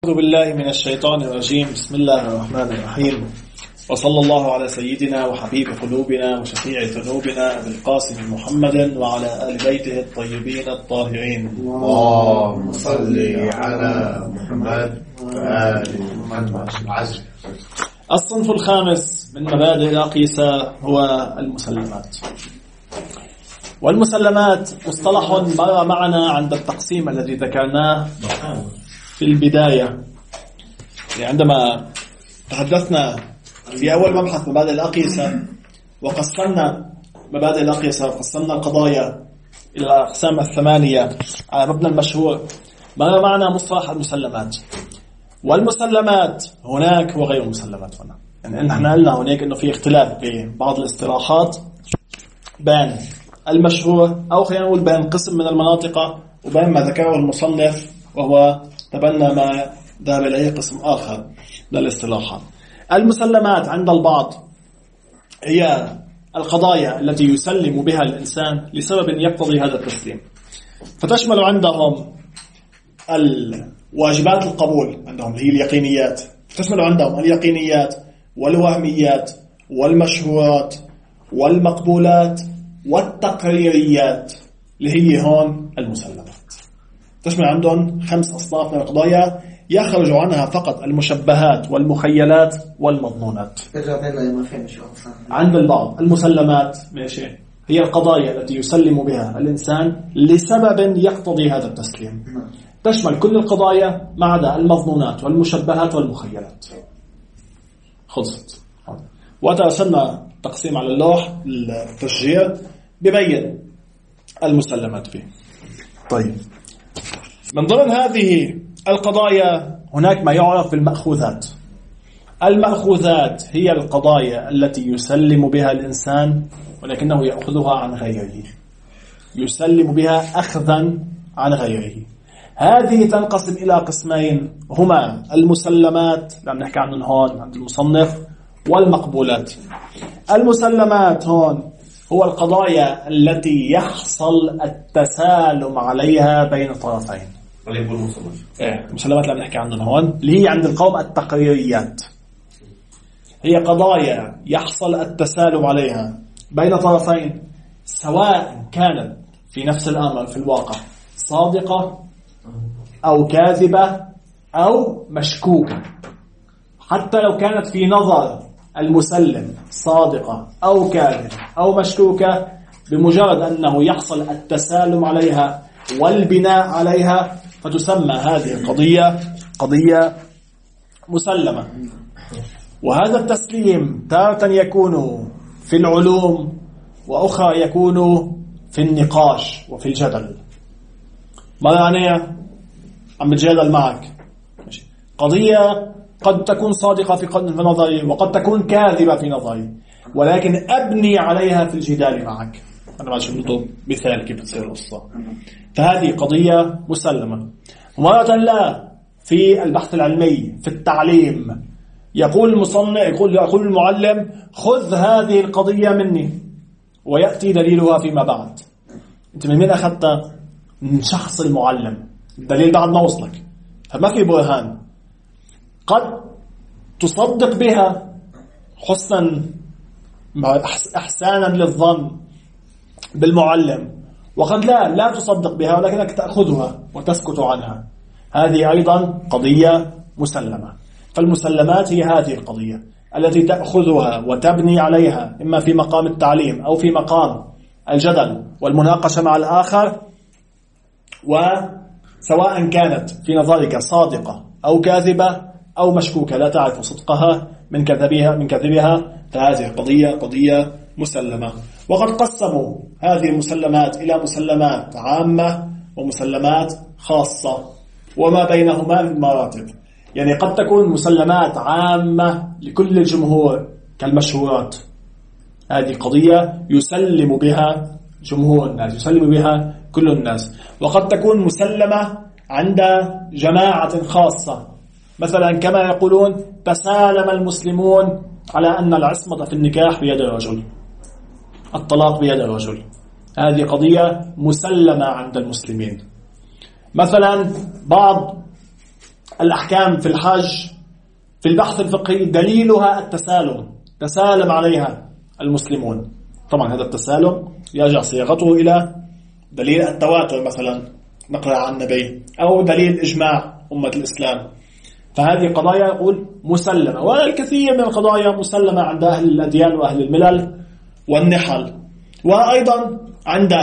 أعوذ بالله من الشيطان الرجيم. بسم الله الرحمن الرحيم، وصلى الله على سيدنا وحبيب قلوبنا وشفيع ذنوبنا أبي القاسم محمد وعلى آل بيته الطيبين الطاهرين. اللهم صل على محمد وآل محمد. الصنف الخامس من مبادئ العقيدة هو المسلمات. والمسلمات مصطلح مر معنا عند التقسيم الذي ذكرناه في البداية، عندما تحدثنا في أول مبحث مبادئ العقيدة وقسمنا مبادئ العقيدة وقسمنا القضايا إلى الأقسام الثمانية على مبنى المشهور. مر معنا مصطلح المسلمات، والمسلمات هناك وغير المسلمات هنا. يعني نحن قلنا هناك إنه في اختلاف ببعض الاصطلاحات بين المشهور أو خلينا نقول بين قسم من المناطق وبين ما ذكره المصنف وهو تبنى ما ذهب إليه قسم آخر للاصطلاحات. المسلمات عند البعض هي القضايا التي يسلم بها الإنسان لسبب يقتضي هذا التسليم، فتشمل عندهم الواجبات القبول، عندهم هي اليقينيات، تشمل عندهم اليقينيات والوهميات والمشهورات والمقبولات والتقريريات اللي هي هون المسلمات. تشمل عندهم 5 أصناف من القضايا يخرج عنها فقط المشبهات والمخيلات والمظنونات. عند البعض المسلمات ماشي هي القضايا التي يسلم بها الإنسان لسبب يقتضي هذا التسليم، تشمل كل القضايا ما عدا المظنونات والمشبهات والمخيلات. خلصت. وترسلنا تقسيم على اللوح التشجيع ببين المسلمات فيه. طيب، من ضمن هذه القضايا هناك ما يعرف بالمأخوذات. المأخوذات هي القضايا التي يسلم بها الإنسان ولكنه يأخذها عن غيره، يسلم بها أخذا عن غيره. هذه تنقسم إلى قسمين، هما المسلمات اللي عم نحكي عنهم هون عند المصنف والمقبولات. المسلمات هون هو القضايا التي يحصل التسالم عليها بين طرفين. المسلمات اللي عم نحكي عنهم هون اللي هي عند القوم التقريريات، هي قضايا يحصل التسالم عليها بين طرفين، سواء كانت في نفس الأمر في الواقع صادقة أو كاذبة أو مشكوكة. حتى لو كانت في نظر المسلم صادقة أو كاذبة أو مشكوكة، بمجرد أنه يحصل التسالم عليها والبناء عليها فتسمى هذه القضية قضية مسلمة. وهذا التسليم تارة يكون في العلوم وأخرى يكون في النقاش وفي الجدل. ما يعني عم بتجادل معك، قضية قد تكون صادقة في نظري وقد تكون كاذبة في نظري، ولكن أبني عليها في الجدال معك. أنا ما شفته مثال كيف تصير القصة. فهذه قضية مسلمة. مرة لا، في البحث العلمي في التعليم يقول المصنف يقول المعلم خذ هذه القضية مني، ويأتي دليلها فيما بعد. أنت من أخذتها؟ من شخص المعلم، الدليل بعد ما وصلك، فما في برهان. قد تصدق بها حسنا إحسانا للظن بالمعلم، وقد لا تصدق بها ولكنك تأخذها وتسكت عنها. هذه أيضا قضية مسلمة. فالمسلمات هي هذه القضية التي تأخذها وتبني عليها إما في مقام التعليم أو في مقام الجدل والمناقشة مع الآخر، وسواء كانت في نظرك صادقة أو كاذبة أو مشكوكة لا تعرف صدقها من كذبها، فهذه قضية مسلمة. وقد قسموا هذه المسلمات إلى مسلمات عامة ومسلمات خاصة، وما بينهما من مراتب. يعني قد تكون مسلمات عامة لكل الجمهور كالمشهورات، هذه قضية يسلم بها جمهور الناس، يسلم بها كل الناس. وقد تكون مسلمة عند جماعة خاصة، مثلا كما يقولون تسالم المسلمون على أن العصمة في النكاح بيد الرجل، الطلاق بيد الرجل. هذه قضية مسلمة عند المسلمين. مثلا بعض الأحكام في الحج في البحث الفقهي دليلها التسالم، تسالم عليها المسلمون. طبعا هذا التسالم يرجع صياغته إلى دليل التواتر مثلا نقرأ عن النبي، أو دليل إجماع أمة الإسلام. فهذه قضايا يقول مسلمة، والكثير من القضايا مسلمة عند أهل الأديان وأهل الملل والنحل، وأيضا عند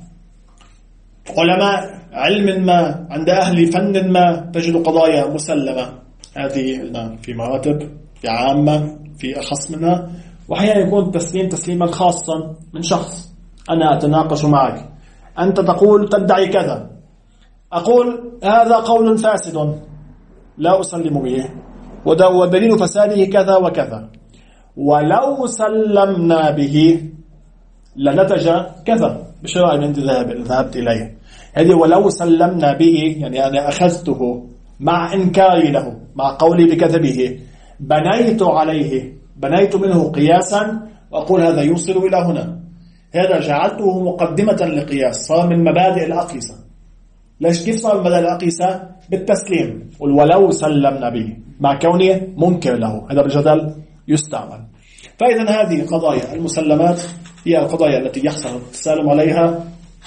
علماء علم ما، عند أهل فن ما تجد قضايا مسلمة. هذه في مراتب، في عامة، في أخص منها. وأحيانا يكون تسليما خاصا من شخص، أنا أتناقش معك، أنت تقول تدعي كذا، أقول هذا قول فاسد لا أسلم به، ودليل فساده كذا وكذا، ولو سلمنا به لنتج كذا بشرع من ذهبت إليه. هذه ولو سلمنا به يعني أنا أخذته مع إنكاري له، مع قولي بكذبه، بنيت عليه، بنيت منه قياسا وأقول هذا يوصل إلى هنا، هذا جعلته مقدمة لقياس، صار من مبادئ الأقيسة. ليش كيف صار من مبادئ الأقيسة؟ بالتسليم، ولو سلمنا به مع كونه منكر له، هذا بالجدل يستعمل. فإذا هذه قضايا المسلمات هي القضايا التي يحصل التسالم عليها،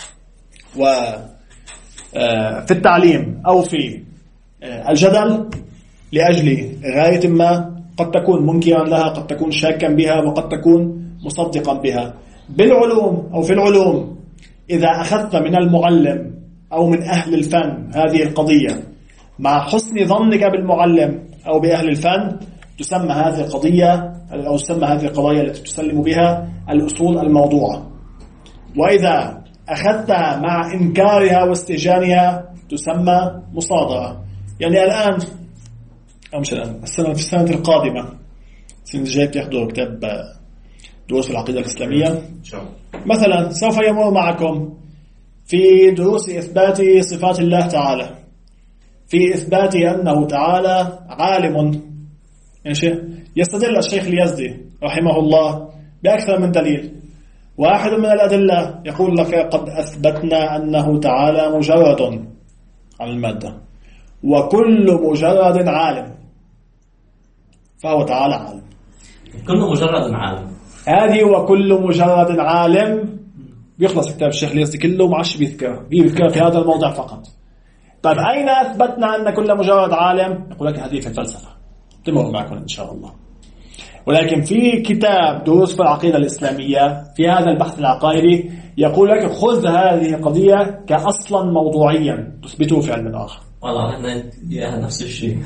وفي التعليم أو في الجدل لأجل غاية ما، قد تكون منكرا لها، قد تكون شاكا بها، وقد تكون مصدقا بها. بالعلوم أو في العلوم إذا أخذت من المعلم أو من أهل الفن هذه القضية مع حسن ظنك بالمعلم أو بأهل الفن، تسمى هذه القضية أو تسمى هذه القضايا التي تسلم بها الأصول الموضوعة. وإذا أخذت مع إنكارها واستهجانها تسمى مصادرة. يعني الآن أو مش الآن، في السنة القادمة، السنة الجاية بتحضروا كتاب دروس العقيدة الإسلامية مثلا، سوف يمر معكم في دروس إثبات صفات الله تعالى، في إثبات أنه تعالى عالم. يستدل الشيخ اليزدي رحمه الله بأكثر من دليل. واحد من الأدلة يقول لك قد أثبتنا أنه تعالى مجرد على المادة، وكل مجرد عالم، فهو تعالى عالم. كل مجرد عالم، هذه وكل مجرد عالم بيخلص كتاب الشيخ اليزدي كله، معش بيذكر في هذا الموضع فقط. طيب أين أثبتنا أن كل مجرد عالم؟ يقول لك هذه في الفلسفة، تمر معكم إن شاء الله. ولكن في كتاب دروس في العقيدة الإسلامية في هذا البحث العقائدي يقول لك خذ هذه القضية كأصلا موضوعيا تثبته في علم آخر. والله احنا يا نفس الشيء.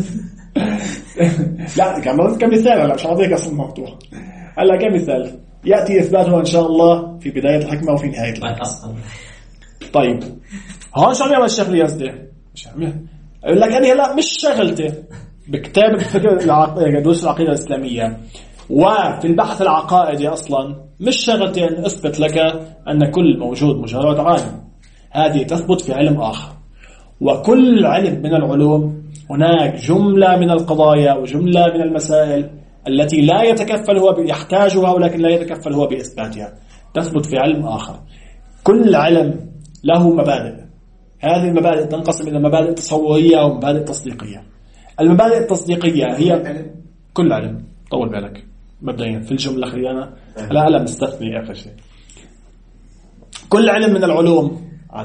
لا كمثال، هلا مش هعطيك اصل الموضوع، هلا كمثال ياتي اثباته ان شاء الله في بدايه الحكمه وفي نهايه الحكمه. طيب هون شو عمل الشيخ اليزدي؟ يقول لك انا هلا مش شغلتي بكتاب الفكر دروس العقيده الاسلاميه وفي البحث العقائدي اصلا مش شغلتي ان اثبت لك ان كل موجود مجرد عالم، هذه تثبت في علم اخر. وكل علم من العلوم هناك جملة من القضايا وجملة من المسائل التي لا يتكفل هو يحتاجها، ولكن لا يتكفل هو بإثباتها، تثبت في علم آخر. كل علم له مبادئ، هذه المبادئ تنقسم إلى مبادئ تصورية ومبادئ تصديقية. المبادئ التصديقية هي كل علم، طول بالك مبدئيا في الجملة خلينا لا مستثني آخر شيء. كل علم من العلوم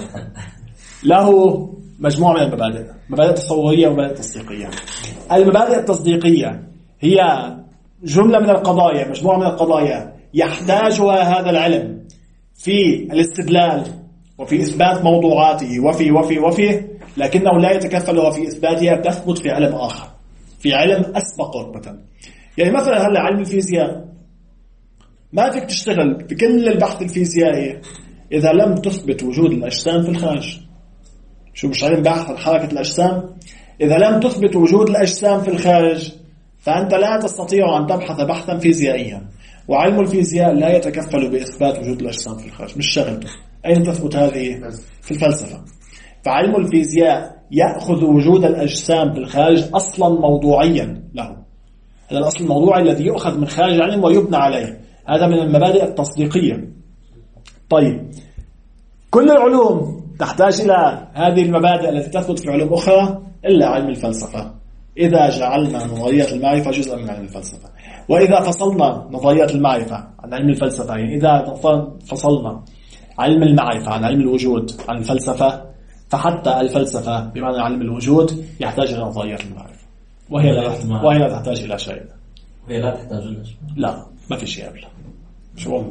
له مجموعة من المبادئ، مبادئ تصورية ومبادئ تصديقية. المبادئ التصديقية هي جملة من القضايا، مجموعة من القضايا يحتاجها هذا العلم في الاستدلال وفي إثبات موضوعاته وفي لكنه لا يتكفل في إثباتها، تثبت في علم آخر، في علم أسبق رتبة. يعني مثلا هلا علم الفيزياء ما فيك تشتغل بكل البحث الفيزيائي إذا لم تثبت وجود الأجسام في الخارج. شو مش علم بحث عن حركة الأجسام؟ إذا لم تثبت وجود الأجسام في الخارج فأنت لا تستطيع أن تبحث بحثا فيزيائيا. وعلم الفيزياء لا يتكفل بإثبات وجود الأجسام في الخارج، مش شغلته. أين تثبت هذه؟ في الفلسفة. فعلم الفيزياء يأخذ وجود الأجسام في الخارج أصلا موضوعيا له، هذا الأصل الموضوعي الذي يؤخذ من خارج العلم ويبنى عليه، هذا من المبادئ التصديقية. طيب كل العلوم تحتاج إلى هذه المبادئ التي تثبت في علوم أخرى إلا علم الفلسفة، إذا جعلنا نظريات المعرفة جزءا من علم الفلسفة. وإذا فصلنا نظريات المعرفة عن علم الفلسفة، يعني إذا فصلنا علم المعرفة عن علم الوجود عن الفلسفة، فحتى الفلسفة بمعنى علم الوجود يحتاج إلى نظريات المعرفة، وهي لا تحتاج إلى شيء. وهي لا تحتاج إلى شيء. لا، ما في شيء قبلها. شو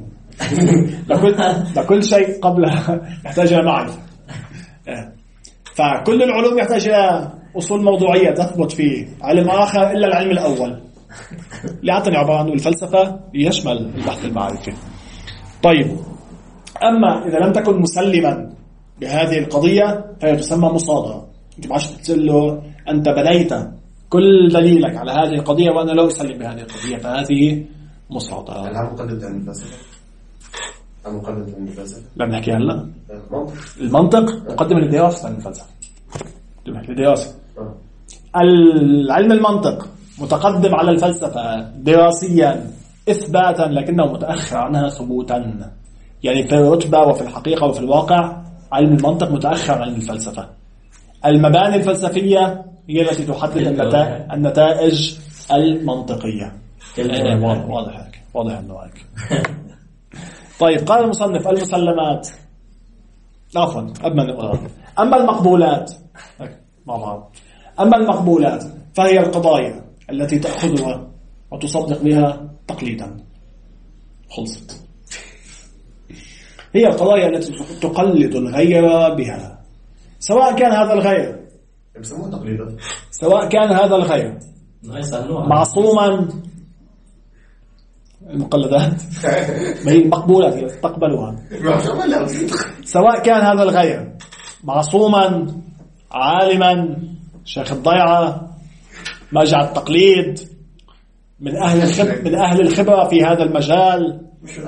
لكل شيء قبلها يحتاج إلى معرفة. فكل العلوم يحتاج إلى أصول موضوعية تثبت في علم آخر إلا العلم الأول، لأنه عبارة عن الفلسفة يشمل البحث المعرفي. طيب، أما إذا لم تكن مسلما بهذه القضية فهي تسمى مصادرة. أنت ما عادش تقول له أنت بنيت كل دليلك على هذه القضية وأنا لا أسلم بهذه القضية، فهذه مصادرة. هل مقلد عن الفلسفة؟ المقلد عن الفلسفة؟ لا بنحكي هلا. المنطق مقدم للدراسة عن الفلسفة. الدراسة. العلم المنطق متقدم على الفلسفة دراسيا إثباتا، لكنه متأخر عنها ثبوتا. يعني في الرتبة وفي الحقيقة وفي الواقع علم المنطق متأخر عن الفلسفة. المباني الفلسفية هي التي تحدد النتائج المنطقية. واضح أنه هيك. طيب، قال المصنف المسلمات، عفوا قبل ما نقرأ، أما المقبولات مع بعض. أما المقبولات فهي القضايا التي تأخذها وتصدق بها تقليدا. خلصت. هي القضايا التي تقلد الغير بها، سواء كان هذا الغير معصوما. المقلدات ما هي المقبولات التي تقبلها، سواء كان هذا الغير معصوما، عالما، شيخ الضيعة، مرجع التقليد، من أهل الخبرة في هذا المجال،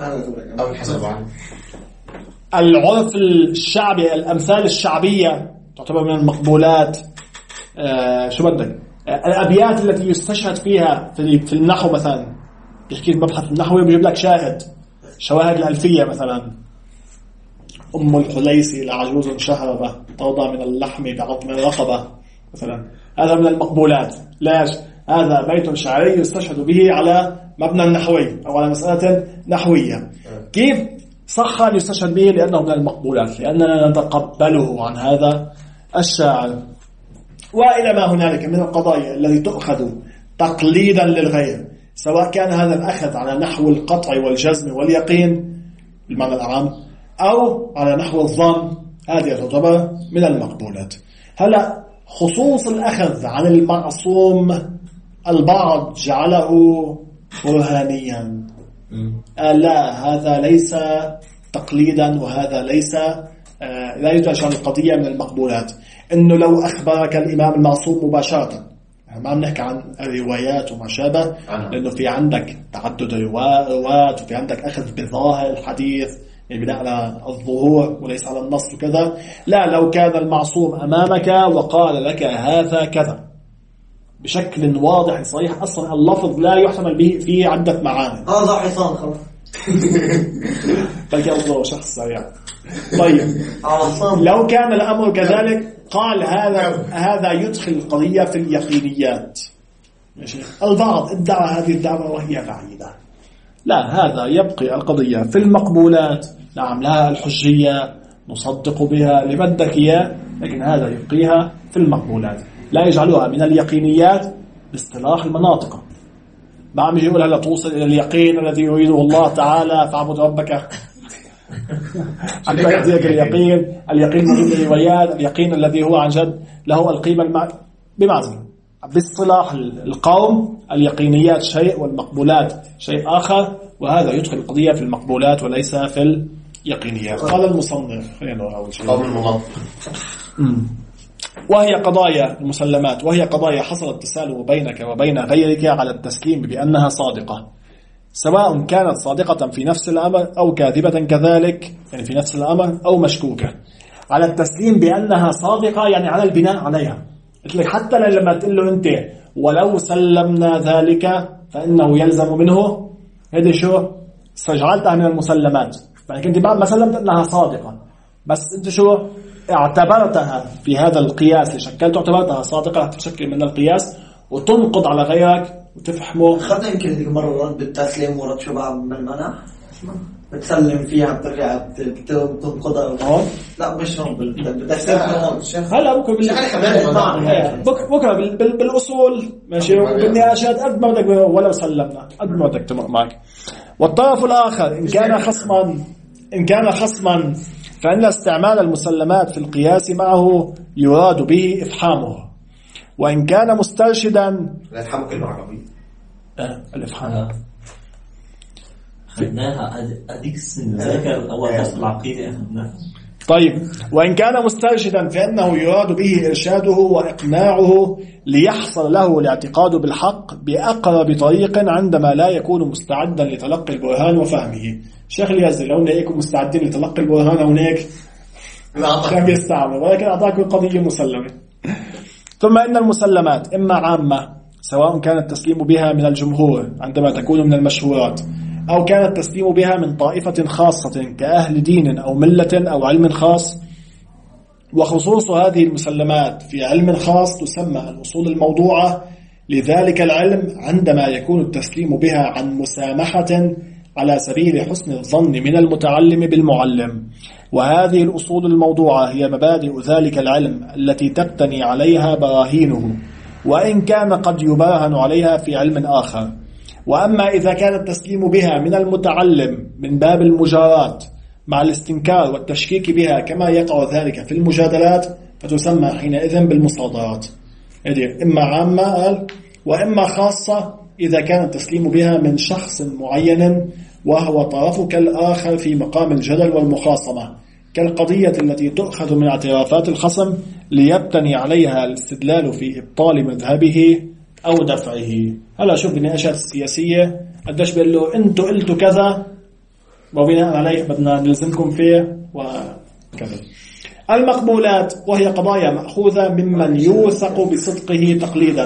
العرف الشعبي، الأمثال الشعبية تعتبر من المقبولات. شو بدك؟ الأبيات التي يستشهد فيها في النحو مثلا، بيحكي المبحث النحوي بيجيب لك شواهد الألفية مثلا، أم الحليسي لعجوز شهربة توضع من اللحم بعظم الرقبة مثلا، هذا من المقبولات. ليش؟ هذا بيت شعري يستشهد به على مبنى نحوي أو على مسألة نحوية. كيف صح أن يستشهد به؟ لأنه من المقبولات، لأننا نتقبله عن هذا الشاعر. وإلى ما هنالك من القضايا التي تؤخذ تقليدا للغير، سواء كان هذا الأخذ على نحو القطع والجزم واليقين بالمعنى العام أو على نحو الظن، هذه تعتبر من المقبولات. هلا خصوص الأخذ عن المعصوم، البعض جعله برهانيا. لا، هذا ليس تقليدا، وهذا ليس لا يدرج عن القضية من المقبولات. إنه لو أخبرك الإمام المعصوم مباشرة، ما عم نحكي عن الروايات وما شابه، لأنه في عندك تعدد روايات وفي عندك أخذ بظاهر الحديث يعني بناء على الظهور وليس على النص وكذا. لا، لو كان المعصوم أمامك وقال لك هذا كذا بشكل واضح صريح، أصلا اللفظ لا يحتمل به فيه عدة معاني. هذا حصان خلاص. بلكي الله شخص سريع. طيب، لو كان الأمر كذلك قال هذا يدخل القضية في اليقينيات. البعض ادعى هذه الدعوة وهي بعيدة. لا، هذا يبقي القضية في المقبولات. نعم، لها الحجية، نصدق بها لبدك إياه، لكن هذا يبقيها في المقبولات، لا يجعلوها من اليقينيات باصطلاح المناطق. ما عم يقول هلا توصل إلى اليقين الذي يريده الله تعالى فاعبد ربك حتى يأتيك اليقين من الروايات، اليقين الذي هو عن جد له القيمة بمعزل. باصطلاح القوم اليقينيات شيء والمقبولات شيء آخر، وهذا يدخل القضية في المقبولات وليس في اليقينيات. قال المصنف خلينا أول شيء وهي قضايا المسلمات، وهي قضايا حصل التسالم بينك وبين غيرك على التسليم بأنها صادقة، سواء كانت صادقة في نفس الأمر أو كاذبة كذلك، يعني في نفس الأمر أو مشكوكة. على التسليم بأنها صادقة يعني على البناء عليها. قلت لك حتى لما تقول له أنت ولو سلمنا ذلك فإنه يلزم منه، هذه شو استجعلتها من المسلمات، يعني كنت بعد ما سلمت أنها صادقة، بس أنت شو اعتبرتها في هذا القياس اللي شكلته اعتبرتها صادقة تشكل من القياس وتنقض على غيرك وتفهمه. أخذنا يمكن هذيك مرة رد بالتسليم ورد شباب من المنع بتسلم فيها بترجع بتنقضها. لا مش هون بالتسليم. هلا بكره بالأصول ماشي وبالنقاشات قد ما بدك ولو سلمنا قد ما بدك تمر معك. والطرف الآخر إن كان خصما فإن استعمال المسلمات في القياس معه يراد به إفحامه، وإن كان مسترشدا الإفحام كلمة عربية. الإفحام خدناها هذيك السنة ذكر أول درس العقيدة أخذناها. طيب وإن كان مسترشدا فإنه يراد به إرشاده وإقناعه ليحصل له الاعتقاد بالحق بأقرب طريق عندما لا يكون مستعدا لتلقي البرهان وفهمه. شيخ اليزي لو يكون مستعدين لتلقي البرهان هناك كان يستعمل، ولكن أعطاك القضية مسلمة. ثم إن المسلمات إما عامة سواء كان التسليم بها من الجمهور عندما تكون من المشهورات، أو كان التسليم بها من طائفة خاصة كأهل دين أو ملة أو علم خاص. وخصوص هذه المسلمات في علم خاص تسمى الأصول الموضوعة لذلك العلم عندما يكون التسليم بها عن مسامحة على سبيل حسن الظن من المتعلم بالمعلم. وهذه الأصول الموضوعة هي مبادئ ذلك العلم التي تبتني عليها براهينه، وإن كان قد يبرهن عليها في علم آخر. وأما إذا كان التسليم بها من المتعلم من باب المجارات مع الاستنكار والتشكيك بها كما يقع ذلك في المجادلات فتسمى حينئذ بالمصادرات. إما عامة قال وإما خاصة إذا كان التسليم بها من شخص معين وهو طرفك الآخر في مقام الجدل والمخاصمة، كالقضية التي تؤخذ من اعترافات الخصم ليبتني عليها الاستدلال في إبطال مذهبه أو دفعه. هلا شوف بالنقاشات السياسية قديش بيقول له أنتوا قلتوا كذا وبناء عليه بدنا نلزمكم فيه وكذا. المقبولات وهي قضايا مأخوذة ممن يوثق بصدقه تقليدا.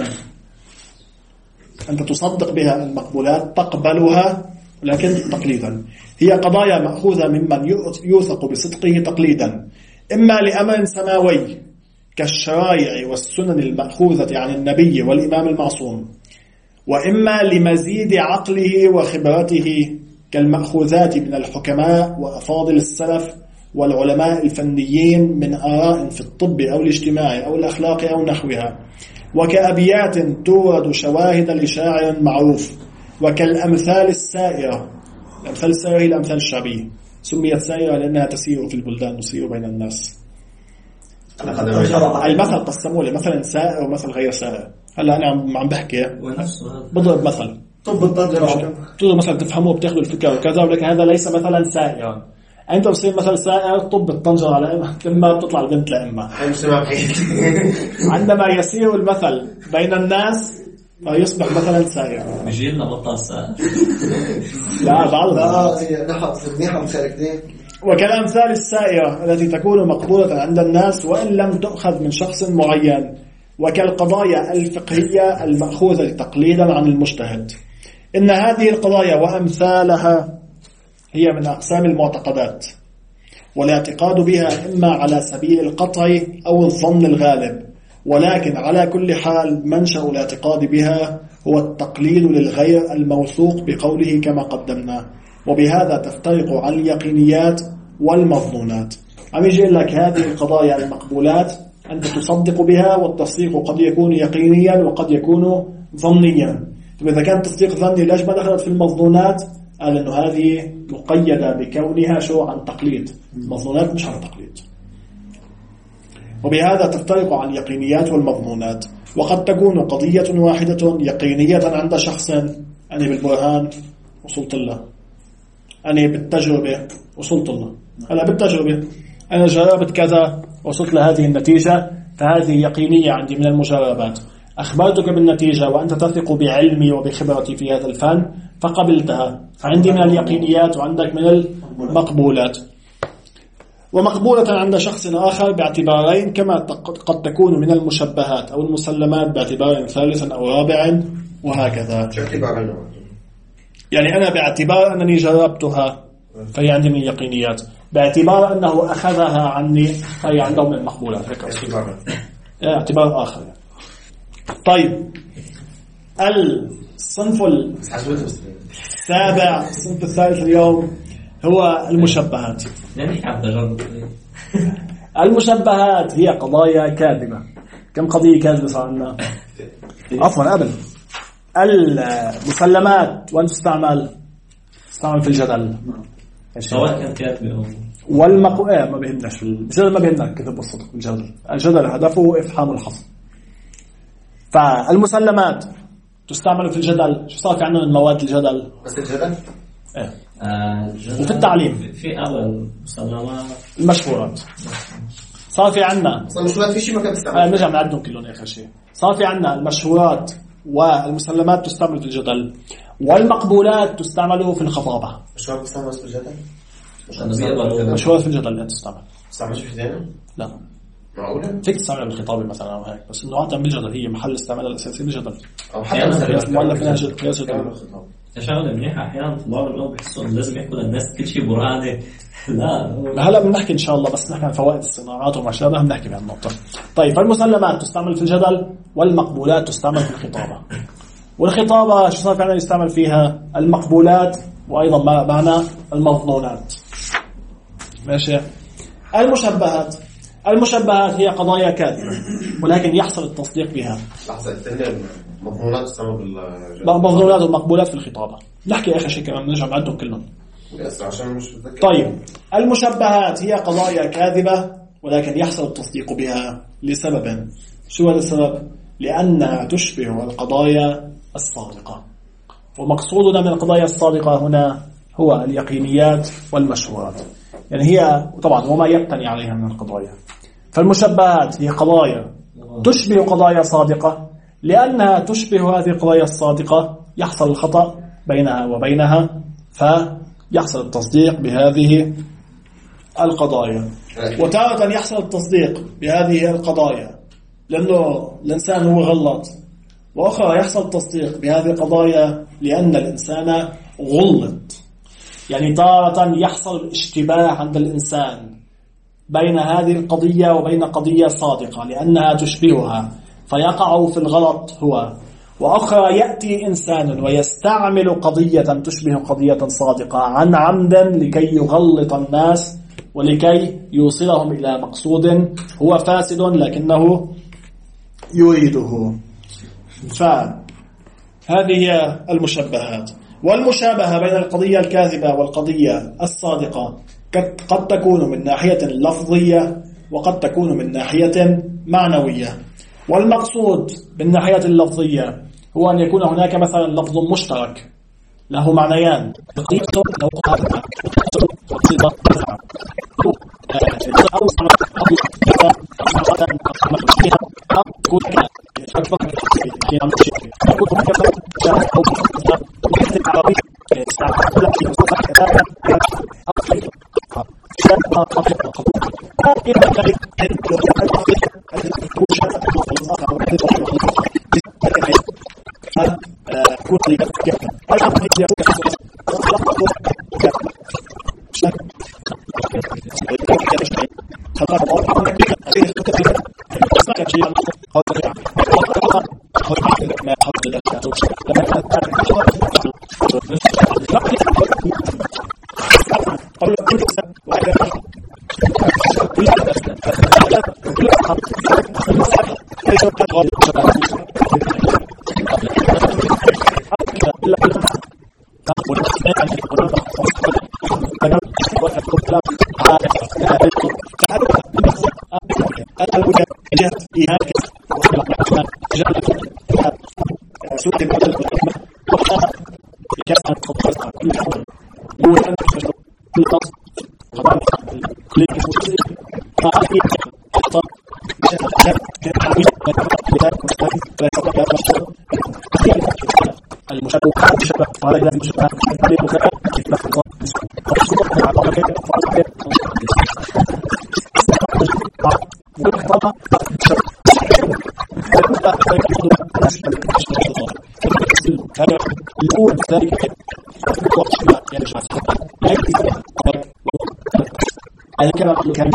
أنت تصدق بها المقبولات تقبلها لكن تقليدا. هي قضايا مأخوذة ممن يوثق بصدقه تقليدا، إما لأمر سماوي كالشرائع والسنن المأخوذة عن النبي والإمام المعصوم، وإما لمزيد عقله وخبرته كالمأخوذات من الحكماء وأفاضل السلف والعلماء الفنيين من آراء في الطب أو الاجتماع أو الأخلاق أو نحوها، وكأبيات تورد شواهد لشاعر معروف، وكالأمثال السائرة. الأمثال السائرة هي الأمثال الشعبية، سميت سائرة لأنها تسير في البلدان تسير بين الناس. المثل قسموه لمثل سائر ومثل غير سائر. هلا أنا عم بحكي بضرب مثل طب الطنجرة تقدر مثلا تفهموه بتاخذوا الفكرة وكذا، ولكن هذا ليس مثلا سائرا. أنت بصير مثل سائر طب الطنجرة على إما بتطلع البنت لإما. عندما يسير المثل بين الناس فيصبح مثلا سائر. بيجي لنا بطل سائر. لا بعض نحن مشاركين. وكالأمثال السائرة التي تكون مقبولة عند الناس وإن لم تؤخذ من شخص معين، وكالقضايا الفقهية المأخوذة تقليدا عن المجتهد. إن هذه القضايا وأمثالها هي من أقسام المعتقدات، والاعتقاد بها إما على سبيل القطع أو الظن الغالب، ولكن على كل حال منشأ الاعتقاد بها هو التقليد للغير الموثوق بقوله كما قدمنا. وبهذا تفترق عن اليقينيات والمظنونات. عم يجي لك هذه القضايا المقبولات أنت تصدق بها، والتصديق قد يكون يقينيا وقد يكون ظنيا. طيب إذا كان تصديق ظني ليش ما دخلت في المظنونات؟ قال إنه هذه مقيدة بكونها شو عن تقليد، المظنونات مش عن تقليد. وبهذا تفترق عن اليقينيات والمظنونات. وقد تكون قضية واحدة يقينية عند شخص، أنا بالبرهان وصلت له، أنا بالتجربة وصلت له. هلا بالتجربة أنا جربت كذا وصلت لهذه النتيجة، فهذه يقينية عندي من المجربات. أخبرتك بالنتيجة وأنت تثق بعلمي وبخبرتي في هذا الفن فقبلتها، فعندي من اليقينيات وعندك من المقبولات. ومقبولة عند شخص آخر باعتبارين، كما قد تكون من المشبهات أو المسلمات باعتبار ثالث أو رابع، وهكذا. يعني أنا باعتبار أنني جربتها فهي عندي من اليقينيات، باعتبار أنه أخذها عني فهي عندهم من المقبولات. اعتبار آخر. طيب الصنف السابع، الصنف الثالث اليوم هو المشبهات. المشبهات هي قضايا كاذبة. كم قضية كاذبة صار عندنا؟ عفوا قبل المسلمات وأن تستعمل في الجدل سواء كان كاذبة ما بيهمناش الجدل، ما بيهمنا الكذب والصدق. الجدل هدفه إفحام الحصر. فالمسلمات تستعمل في الجدل. شو صار في عندنا من مواد الجدل؟ بس الجدل وفي التعليم في أول مسلمات المشهورات. صار في عندنا المشهورات في شيء ما كان تستعمل. نرجع نعدهم كلهم آخر شيء. صار في عندنا المشهورات والمسلمات تستعمل في الجدل، والمقبولات تستعمل في الخطابة. مشهورات تستعمل في الجدل؟ مشهورات في الجدل لا تستعمل. تستعملش في الدين؟ لا. معقولة؟ فيك تستعملها بالخطابة مثلا أو هيك، بس إنه عادة بالجدل هي محل استعمالها الأساسي بالجدل. أو حتى مثلا ولا فيها جدل. شغله منيحه. احيانا طلاب العلوم بيحسوا لازم يحكوا للناس كل شيء برهانه. لا هلا بنحكي ان شاء الله، بس نحكي عن فوائد الصناعات وما شابه بنحكي بهالنقطه. طيب فالمسلمات تستعمل في الجدل، والمقبولات تستعمل في الخطابه. والخطابه شو صار فعلا يستعمل فيها؟ المقبولات، وايضا معنا المظنونات. ماشي. المشبهات هي قضايا كاذبه ولكن يحصل التصديق بها. لحظه الثانيه المظنونات تستعمل بالجدل، المظنونات والمقبولات في الخطابه. نحكي اخر شيء كمان نرجع نعدهم كلهم. طيب المشبهات هي قضايا كاذبة ولكن يحصل التصديق بها لسبب. شو هذا السبب؟ لأنها تشبه القضايا الصادقة. ومقصودنا من القضايا الصادقة هنا هو اليقينيات والمشهورات، يعني هي طبعا وما يقتني عليها من القضايا. فالمشبهات هي قضايا تشبه قضايا صادقة، لأنها تشبه هذه القضايا الصادقة يحصل الخطأ بينها وبينها، فيحصل التصديق بهذه القضايا. وتارة يحصل التصديق بهذه القضايا لأنه الإنسان هو غلط، وأخرى يحصل التصديق بهذه القضايا لأن الإنسان غلط. يعني تارة يحصل الاشتباه عند الإنسان بين هذه القضية وبين قضية صادقة لأنها تشبهها فيقع في الغلط هو، وأخرى يأتي إنسان ويستعمل قضية تشبه قضية صادقة عن عمد لكي يغلط الناس ولكي يوصلهم إلى مقصود هو فاسد لكنه يريده. فهذه هي المشبهات. والمشابهة بين القضية الكاذبة والقضية الصادقة قد تكون من ناحية لفظية وقد تكون من ناحية معنوية. والمقصود بالناحية اللفظية هو أن يكون هناك مثلا لفظ مشترك له معنيان، على كما كان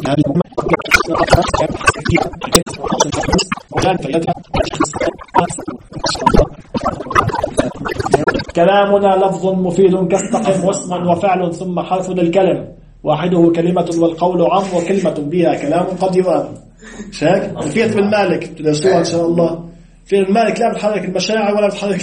كلامنا لفظ مفيد كاستقم واسما وفعل ثم حرف للكلم واحده كلمة والقول عم وكلمة بها كلام قد يرام. شاك فيت بالمالك تدرسوها إن شاء الله. في المالك لا بتحرك المشاعر ولا بتحرك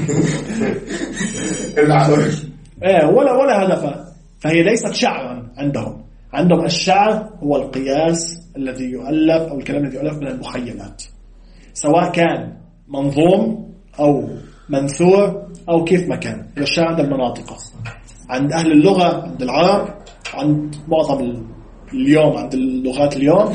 ولا هدف. فهي ليست شعرا عندهم الشعر هو القياس الذي يؤلف أو الكلام الذي يؤلف من المخيلات، سواء كان منظوم أو منثور أو كيف ما كان. الشعر عند المناطق، عند أهل اللغة، عند العرب، عند معظم اليوم، عند اللغات اليوم،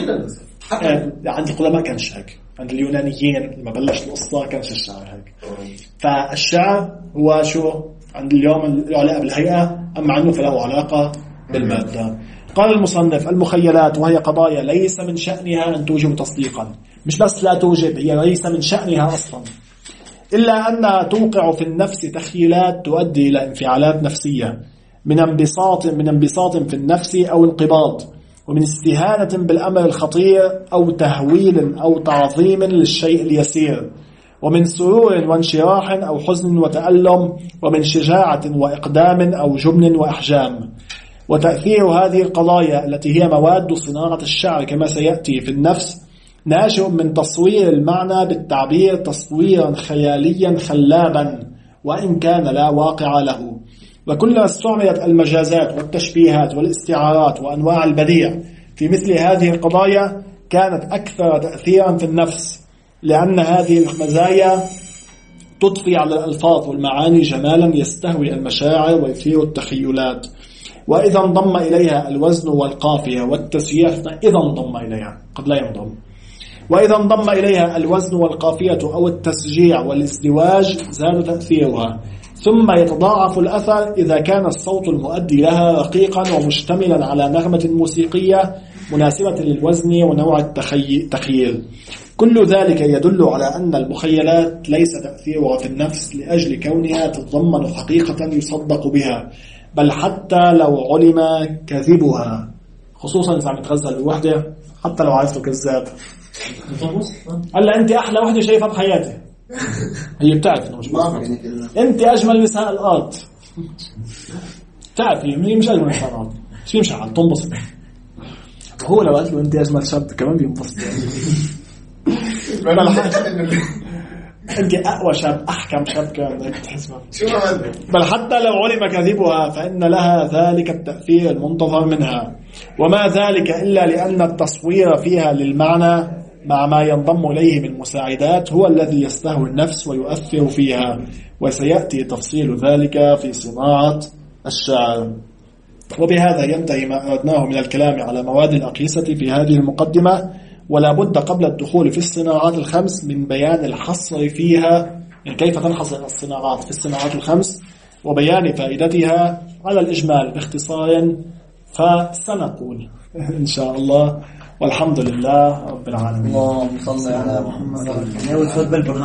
عند القدماء كانش هيك، عند اليونانيين لما بلش القصة كانش الشعر هيك. فالشعر هو شو عند اليوم العلاقة بالهيئة، أما عنه فله علاقة بالمادة. قال المصنف: المخيلات وهي قضايا ليس من شأنها أن توجب تصديقا، مش بس لا توجب، هي ليس من شأنها أصلا، إلا أنها توقع في النفس تخيلات تؤدي إلى انفعالات نفسية من انبساط في النفس أو انقباض، ومن استهانة بالأمر الخطير أو تهويل أو تعظيم للشيء اليسير، ومن سرور وانشراح أو حزن وتألم، ومن شجاعة وإقدام أو جبن وأحجام. وتأثير هذه القضايا التي هي مواد صناعة الشعر كما سيأتي في النفس ناشئ من تصوير المعنى بالتعبير تصويرا خياليا خلابا وإن كان لا واقع له. وكلما استعملت المجازات والتشبيهات والاستعارات وأنواع البديع في مثل هذه القضايا كانت أكثر تأثيرا في النفس، لأن هذه المزايا تضفي على الألفاظ والمعاني جمالا يستهوي المشاعر ويثير التخيلات. وإذا انضم إليها الوزن والقافية والتسيير، إذا انضم إليها قد لا ينضم، وإذا انضم إليها الوزن والقافية أو التسجيع والازدواج زاد تأثيرها. ثم يتضاعف الأثر إذا كان الصوت المؤدي لها رقيقا ومشتملا على نغمة موسيقية مناسبة للوزن ونوع التخيل. كل ذلك يدل على أن المخيلات ليس تأثيرها في النفس لأجل كونها تتضمن حقيقة يصدق بها، بل حتى لو علم كذبها، خصوصا إذا عم يتغزل الوحدة، حتى لو عرفته كذاب. هلا أنت أحلى وحدة شايفها بحياتي، هي بتعرف إنه مش مصدق. أنت أجمل نساء الأرض، تعرف هي مش أجمل نساء الأرض، مش يمشي على تنبسط. هو لو قلت له أنت أجمل شاب كمان بينبسط. أنت أقوى شاب، أحكم شاب كمان تحسبها. بل حتى لو علم كذبها فإن لها ذلك التأثير المنتظر منها، وما ذلك إلا لأن التصوير فيها للمعنى مع ما ينضم إليه من مساعدات هو الذي يستهوي النفس ويؤثر فيها، وسيأتي تفصيل ذلك في صناعة الشعر. وبهذا ينتهي ما أردناه من الكلام على مواد الأقيسة في هذه المقدمة، ولا بد قبل الدخول في الصناعات الخمس من بيان الحصر فيها، يعني كيف تنحصر الصناعات في الصناعات الخمس وبيان فائدتها على الإجمال باختصار، فسنقول إن شاء الله. والحمد لله رب العالمين. اللهم صل على محمد.